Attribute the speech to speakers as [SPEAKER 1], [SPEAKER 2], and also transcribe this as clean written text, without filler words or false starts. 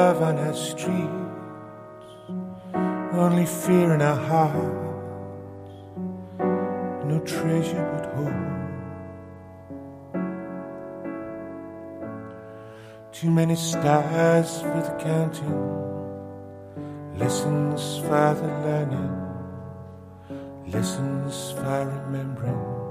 [SPEAKER 1] love on our streets, only fear in our hearts, no treasure but hope. Too many stars for the counting, lessons for the learning, lessons for remembering.